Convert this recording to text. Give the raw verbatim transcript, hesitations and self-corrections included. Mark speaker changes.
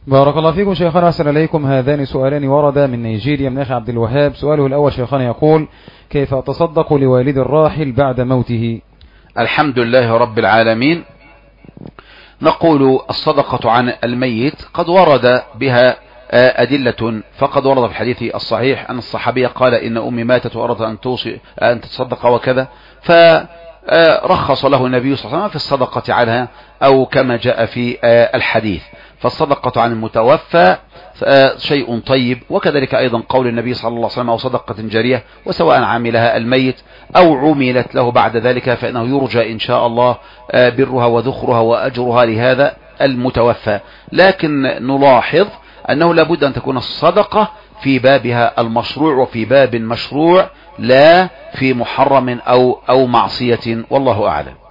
Speaker 1: بارك الله فيكم شيخنا، أحسن إليكم. هذان سؤالان وردا من نيجيريا من أخي عبد الوهاب. سؤاله الأول شيخنا يقول: كيف أتصدق لوالد الراحل بعد موته؟
Speaker 2: الحمد لله رب العالمين. نقول الصدقة عن الميت قد ورد بها أدلة، فقد ورد في الحديث الصحيح أن الصحابية قال إن أمي ماتت وأردت أن توصي أن تتصدق وكذا، فرخص له النبي صلى الله عليه وسلم في الصدقة عنها، أو كما جاء في الحديث. فالصدقة عن المتوفى شيء طيب، وكذلك أيضا قول النبي صلى الله عليه وسلم: أو صدقة جارية، وسواء عملها الميت أو عملت له بعد ذلك فإنه يرجى إن شاء الله برها وذخرها وأجرها لهذا المتوفى. لكن نلاحظ أنه لابد أن تكون الصدقة في بابها المشروع وفي باب مشروع، لا في محرم أو أو معصية، والله أعلم.